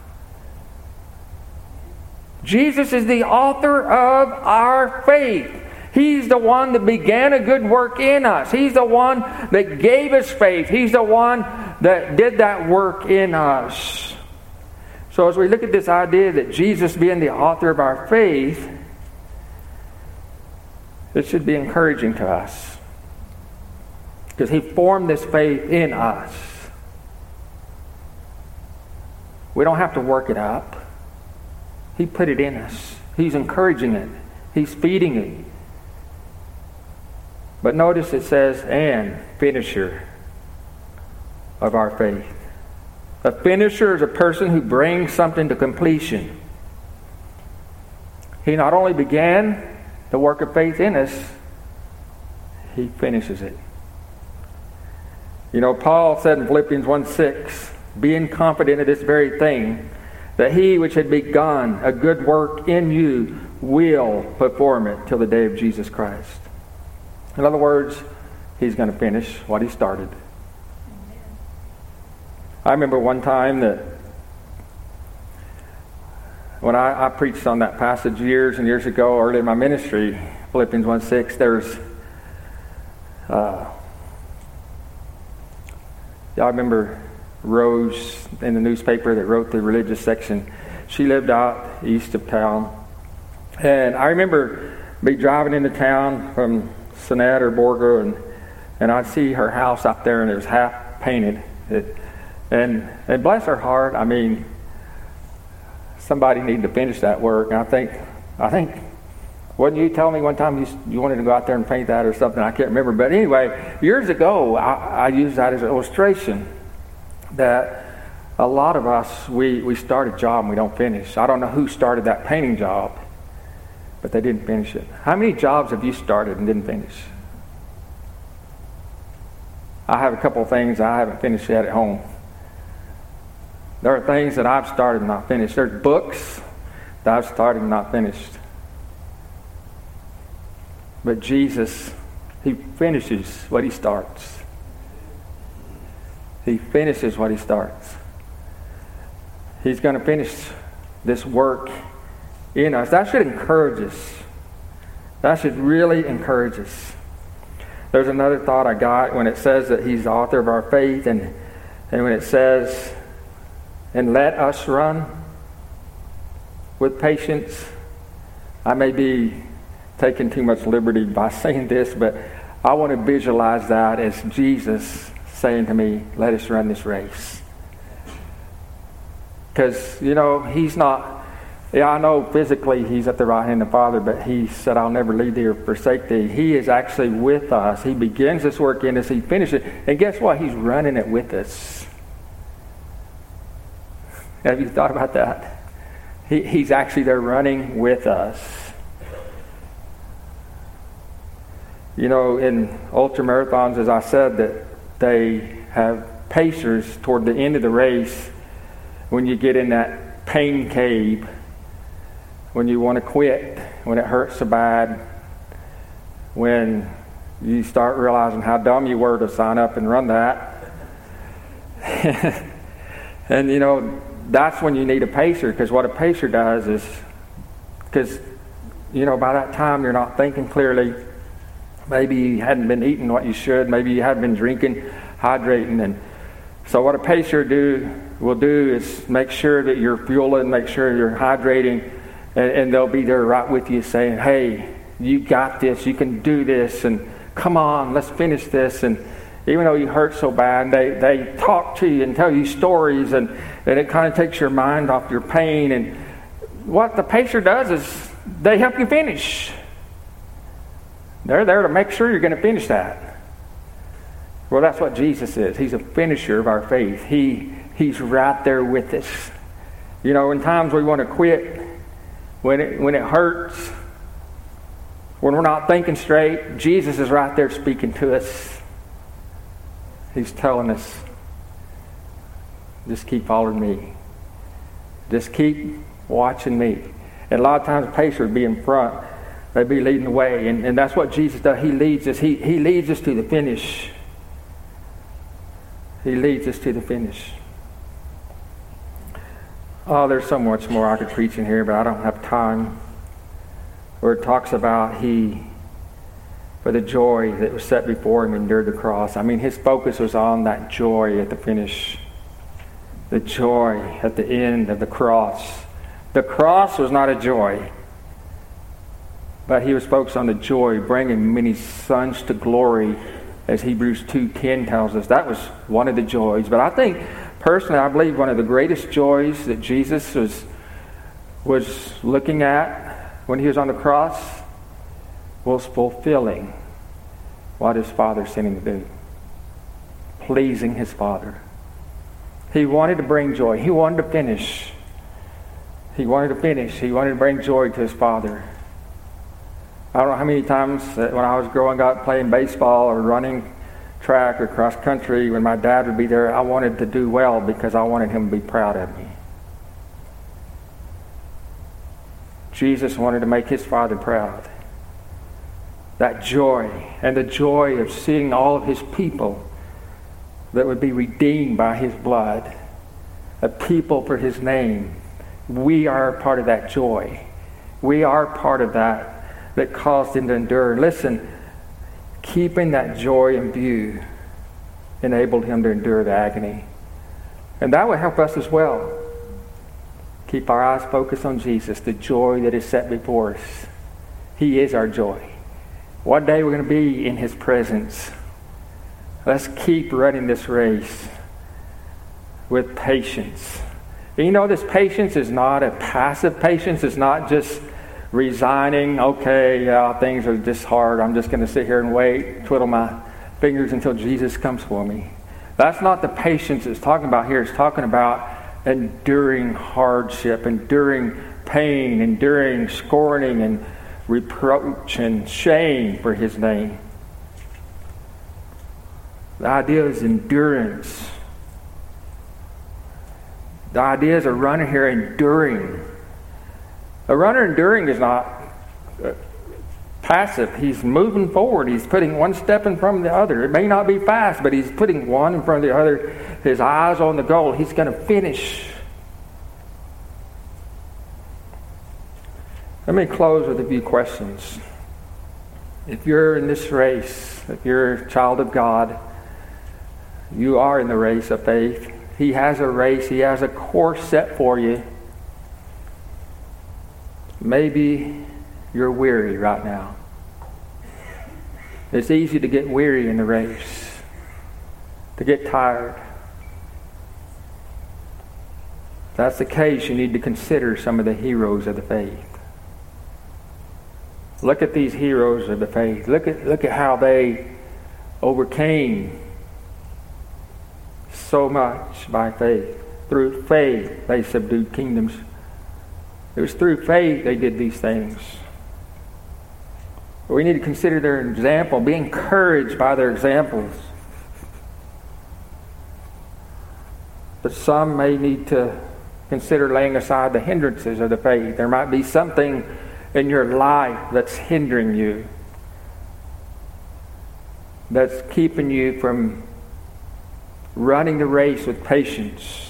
Jesus is the author of our faith. He's the one that began a good work in us. He's the one that gave us faith. He's the one that did that work in us. So as we look at this idea that Jesus being the author of our faith, it should be encouraging to us. Because he formed this faith in us. We don't have to work it up. He put it in us. He's encouraging it. He's feeding it. But notice it says, and finisher of our faith. A finisher is a person who brings something to completion. He not only began the work of faith in us, he finishes it. You know, Paul said in Philippians 1:6, being confident of this very thing, that he which had begun a good work in you will perform it till the day of Jesus Christ. In other words, he's going to finish what he started. I remember one time that when I preached on that passage years and years ago, early in my ministry, Philippians 1:6, there's y'all remember Rose in the newspaper that wrote the religious section? She lived out east of town. And I remember me driving into town from Sonnet or Borgo, and I'd see her house out there, and it was half painted. And bless her heart, I mean, somebody needed to finish that work. And I think, wasn't you telling me one time you wanted to go out there and paint that or something? I can't remember. But anyway, years ago, I used that as an illustration that a lot of us, we start a job and we don't finish. I don't know who started that painting job, but they didn't finish it. How many jobs have you started and didn't finish? I have a couple of things I haven't finished yet at home. There are things that I've started and not finished. There's books that I've started and not finished. But Jesus, he finishes what he starts. He finishes what he starts. He's going to finish this work in us. That should encourage us. That should really encourage us. There's another thought I got when it says that he's the author of our faith, and when it says, and let us run with patience. I may be taking too much liberty by saying this, but I want to visualize that as Jesus saying to me, let us run this race. Because, you know, he's not, I know physically he's at the right hand of the Father, but he said, I'll never leave thee or forsake thee. He is actually with us. He begins this work in us. He finishes it. And guess what? He's running it with us. Have you thought about that? He's actually there running with us. You know, in ultramarathons, as I said, that they have pacers toward the end of the race when you get in that pain cave, when you want to quit, when it hurts so bad, when you start realizing how dumb you were to sign up and run that. And, you know, that's when you need a pacer, because what a pacer does is, because, you know, by that time you're not thinking clearly. Maybe you hadn't been eating what you should. Maybe you hadn't been drinking, hydrating. And so what a pacer will do is make sure that you're fueling, make sure you're hydrating, and they'll be there right with you saying, hey, you got this, you can do this, and come on, let's finish this. And even though you hurt so bad, they talk to you and tell you stories, and it kind of takes your mind off your pain. And what the pacer does is they help you finish. They're there to make sure you're going to finish that. Well, that's what Jesus is. He's a finisher of our faith. He's right there with us. You know, in times we want to quit, when it hurts, when we're not thinking straight, Jesus is right there speaking to us. He's telling us, just keep following me. Just keep watching me. And a lot of times the pacer would be in front. They'd be leading the way. And that's what Jesus does. He leads us. He leads us to the finish. He leads us to the finish. Oh, there's so much more I could preach in here, but I don't have time. Where it talks about for the joy that was set before him, endured the cross. I mean, his focus was on that joy at the finish. The joy at the end of the cross. The cross was not a joy, but he was focused on the joy, bringing many sons to glory, as Hebrews 2:10 tells us. That was one of the joys. But I think, personally, I believe one of the greatest joys that Jesus was looking at when he was on the cross was fulfilling what his Father sent him to do. Pleasing his Father. He wanted to bring joy. He wanted to finish. He wanted to finish. He wanted to bring joy to his Father. I don't know how many times when I was growing up playing baseball or running track or cross country, when my dad would be there, I wanted to do well because I wanted him to be proud of me. Jesus wanted to make his Father proud. That joy, and the joy of seeing all of his people that would be redeemed by his blood, a people for his name. We are part of that joy. We are part of that caused him to endure. Listen, keeping that joy in view enabled him to endure the agony. And that would help us as well. Keep our eyes focused on Jesus, the joy that is set before us. He is our joy. One day we're going to be in his presence. Let's keep running this race with patience. And you know, this patience is not a passive patience. It's not just resigning. Okay, yeah, things are just hard. I'm just going to sit here and wait, twiddle my fingers until Jesus comes for me. That's not the patience it's talking about here. It's talking about enduring hardship, enduring pain, enduring scorning and reproach and shame for his name. The idea is endurance. The idea is a runner here enduring. A runner enduring is not passive. He's moving forward. He's putting one step in front of the other. It may not be fast, but he's putting one in front of the other. His eyes on the goal. He's going to finish. Let me close with a few questions. If you're in this race, if you're a child of God, you are in the race of faith. He has a race. He has a course set for you. Maybe you're weary right now. It's easy to get weary in the race, to get tired. If that's the case, you need to consider some of the heroes of the faith. Look at these heroes of the faith. Look at how they overcame so much by faith. Through faith, they subdued kingdoms. It was through faith they did these things. We need to consider their example, be encouraged by their examples. But some may need to consider laying aside the hindrances of the faith. There might be something in your life that's hindering you, that's keeping you from running the race with patience.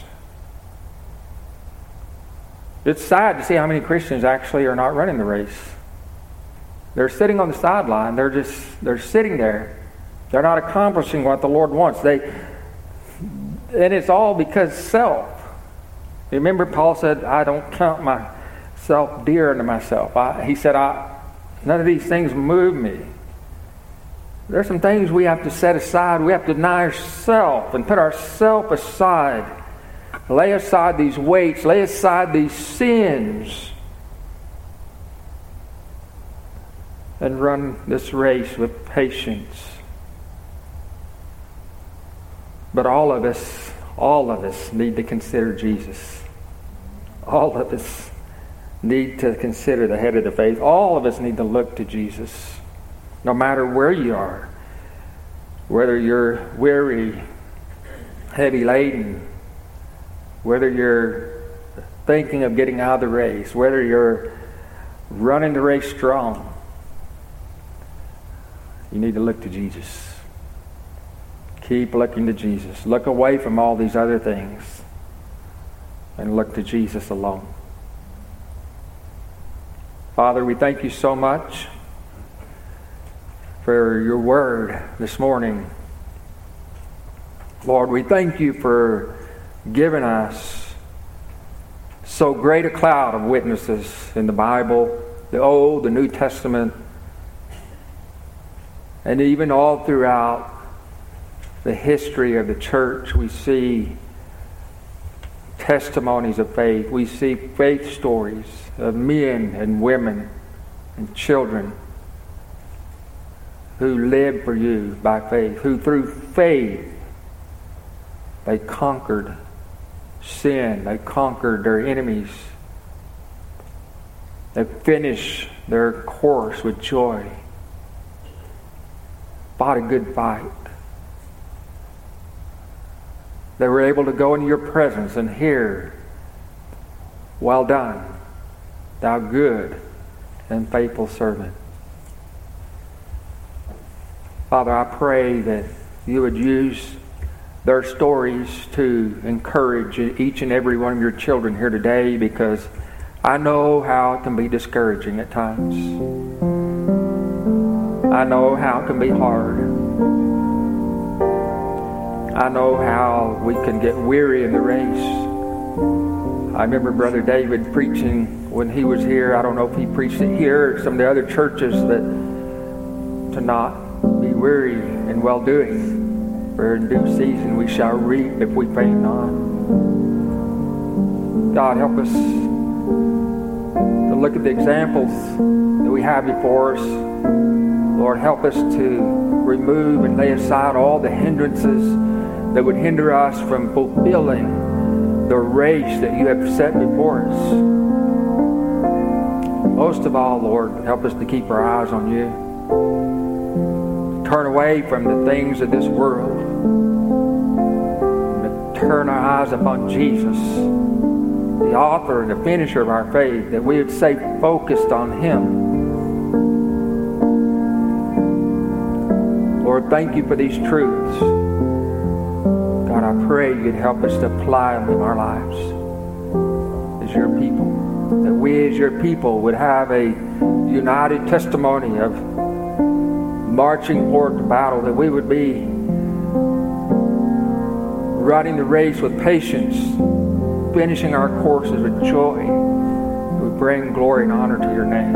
It's sad to see how many Christians actually are not running the race. They're sitting on the sideline. They're sitting there. They're not accomplishing what the Lord wants. And it's all because self. Remember, Paul said, I don't count myself dear unto myself. He said, none of these things move me. There are some things we have to set aside. We have to deny ourselves and put ourselves aside. Lay aside these weights. Lay aside these sins and run this race with patience. But all of us need to consider Jesus. All of us need to consider the head of the faith. All of us need to look to Jesus. No matter where you are, whether you're weary, heavy laden, whether you're thinking of getting out of the race, whether you're running the race strong, you need to look to Jesus. Keep looking to Jesus. Look away from all these other things and look to Jesus alone. Father, we thank you so much for your word this morning. Lord, we thank you for giving us so great a cloud of witnesses in the Bible, the Old, the New Testament, and even all throughout the history of the church. We see testimonies of faith. We see faith stories of men and women and children who lived for you by faith, who through faith they conquered sin, they conquered their enemies, they finished their course with joy, fought a good fight. They were able to go into your presence and hear, "Well done, thou good and faithful servant." Father, I pray that you would use their stories to encourage each and every one of your children here today, because I know how it can be discouraging at times. I know how it can be hard. I know how we can get weary in the race. I remember Brother David preaching when he was here. I don't know if he preached it here or some of the other churches, that to not be weary in well-doing, for in due season we shall reap if we faint not. God, help us to look at the examples that we have before us. Lord, help us to remove and lay aside all the hindrances that would hinder us from fulfilling the race that you have set before us. Most of all, Lord, help us to keep our eyes on you. Turn away from the things of this world. And turn our eyes upon Jesus, the author and the finisher of our faith, that we would stay focused on him. Lord, thank you for these truths. God, I pray you'd help us to apply them in our lives as your people. That we as your people would have a united testimony of marching forward to battle. That we would be running the race with patience, finishing our courses with joy. We bring glory and honor to your name.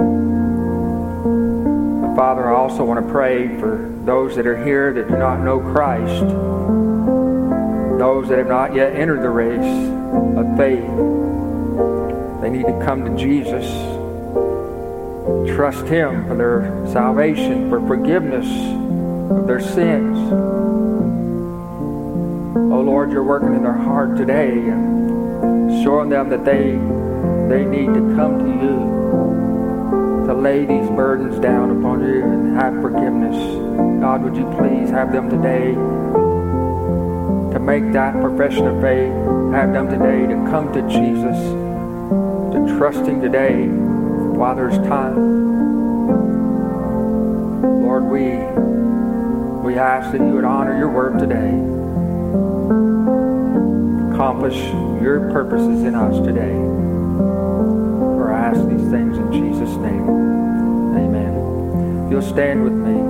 But Father, I also want to pray for those that are here that do not know Christ. Those that have not yet entered the race of faith. They need to come to Jesus. Trust him for their salvation, for forgiveness of their sins. Oh Lord, you're working in their heart today and showing them that they need to come to you, to lay these burdens down upon you and have forgiveness. God, would you please have them today to make that profession of faith, have them today to come to Jesus, to trust him today while there's time. Lord, we ask that you would honor your word today, accomplish your purposes in us today. For I ask these things in Jesus' name. Amen. If you'll stand with me.